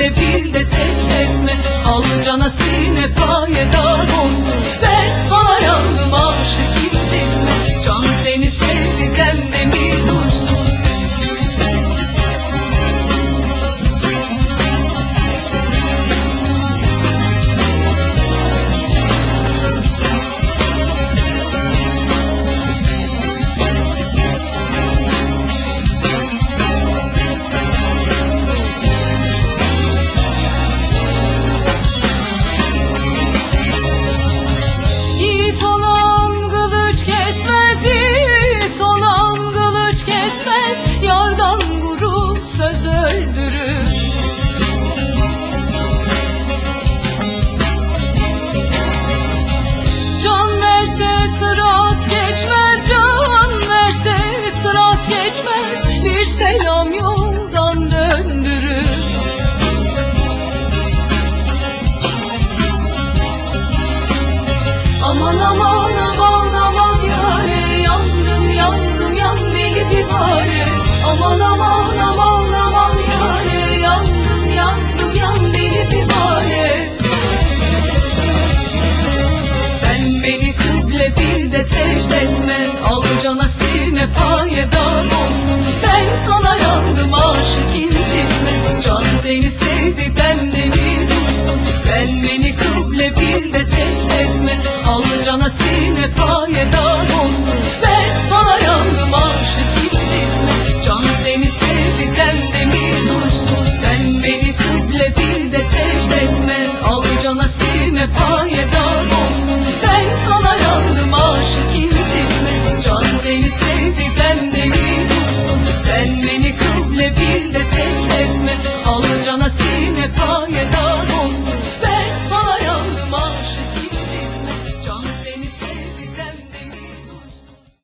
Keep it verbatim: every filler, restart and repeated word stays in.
kıble bir de secdetme. Al cana sine payedar olsun. Ben sana yandım aşık incitme. Can seni sevdi demde mi dursun? Yiğit olan kılıç kesmez, yiğit olan kılıç kesmez. Yardan gurur söz öldürür. Can verse sırat geçmez, can verse sırat geçmez. Bir selam yoldan döndürür. Aman aman aman aman yâre, yandım yandım yan deli divare. Aman aman aman aman yâre, yandım yandım yan deli divare. Sen beni kıble bir de secdetme. Al cana sine payedar olsun. Ben sana yandım aşık incitme. Can seni sevdi demde mi dursun? Sen beni kıble bir de secdetme. Al cana sine payedar